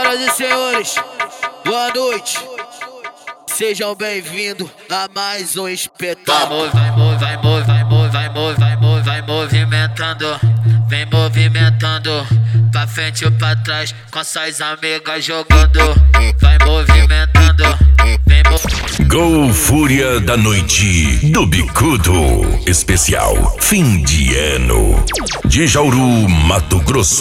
Senhoras e senhores, boa noite. Sejam bem-vindos a mais um espetáculo. Vai movimentando, vem movimentando, pra frente ou pra trás, com suas amigas jogando. Vai movimentando, vem movimentando. Gol Fúria da Noite do Bicudo. Especial fim de ano de Jauru, Mato Grosso.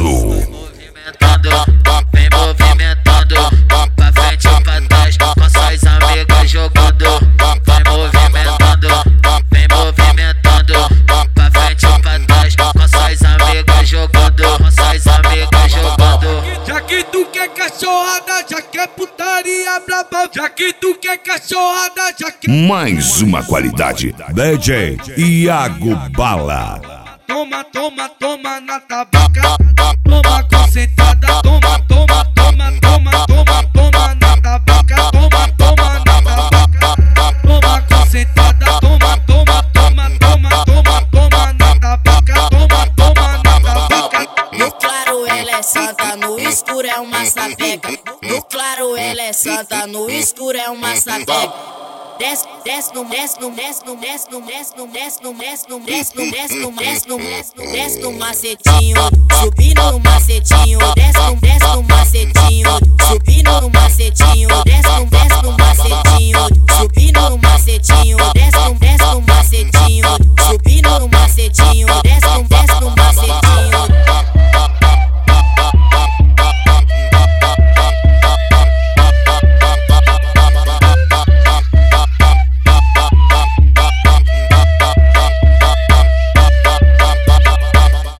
Vem movimentando, pra frente ou pra trás, com suas amigas jogando. Vai movimentando, vem movimentando, pra frente ou pra trás, com suas amigas jogando. Com suas amigas jogando. Já que tu quer cachorrada, já quer putaria braba. Já que tu quer cachorrada, já quer... Mais uma qualidade, DJ Iago Bala. Toma, toma, toma na tabaca. Toma concentrada, toma, toma, toma, toma, toma, toma na tabaca. Toma, toma na tabaca. Toma concentrada, toma, toma, toma, toma, toma, toma na tabaca. Toma, toma na tabaca. No claro ela é santa, no escuro é uma sapeca. No claro ela é santa, no escuro é uma sapeca. Desce, desce no macetinho, subindo no macetinho, desce no macetinho, subindo no macetinho, desce no macetinho, subindo no macetinho,